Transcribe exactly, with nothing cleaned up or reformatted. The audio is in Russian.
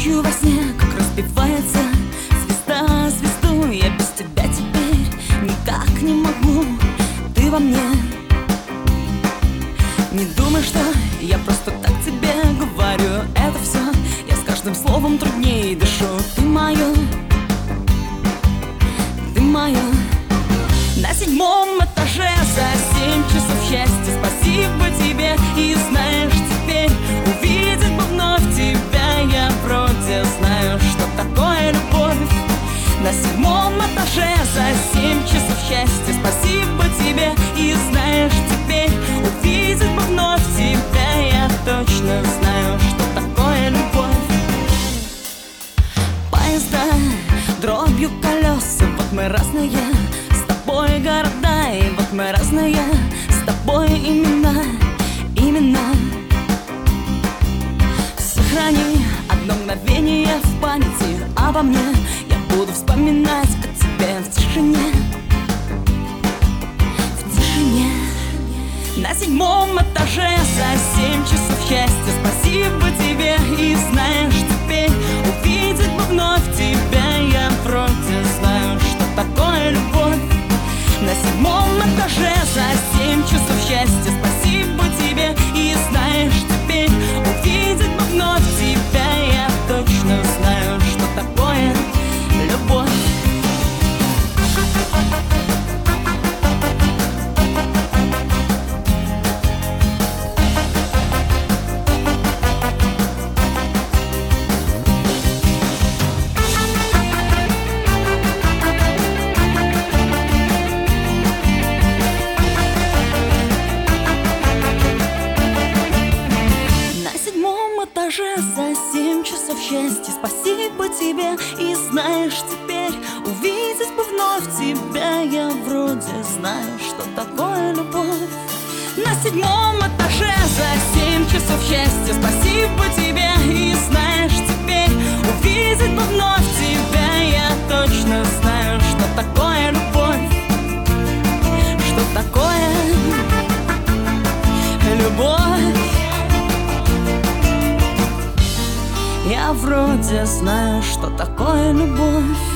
Ночью во сне, как разбивается звезда звезду, я без тебя теперь никак не могу. Ты во мне. Не думай, что я просто так тебе говорю это все. Я с каждым словом труднее дышу. Ты моё, ты моё. На седьмом этаже за семь часов счастья. Спасибо тебе. И знаешь, теперь увидеть бы вновь тебя я вроде знаю, что такое любовь. На седьмом этаже за семь часов счастья. Спасибо тебе. И знаешь, теперь увидеть бы вновь тебя я точно знаю, что такое любовь. Поезда дробью колеса, вот мы разные с тобой города, и вот мы разные с тобой имена, имена. Сохрани одно мгновение в памяти обо мне. Я буду вспоминать о тебе в тишине, в тишине. На седьмом этаже за семь часов счастья. Спасибо тебе. И знаешь, теперь увидеть бы вновь тебя я вроде знаю, что такое любовь. На седьмом этаже за семь часов счастья. Спасибо тебе. И знаешь, теперь увидеть бы вновь тебя я точно знаю, что такое любовь. За семь часов счастья. Спасибо тебе. И знаешь, теперь увидеть бы вновь тебя я вроде знаю, что такое любовь. На седьмом этаже за семь часов счастья. Спасибо тебе. И знаешь, теперь увидеть бы вновь тебя я точно знаю, что такое любовь, что такое любовь. Я вроде знаю, что такое любовь.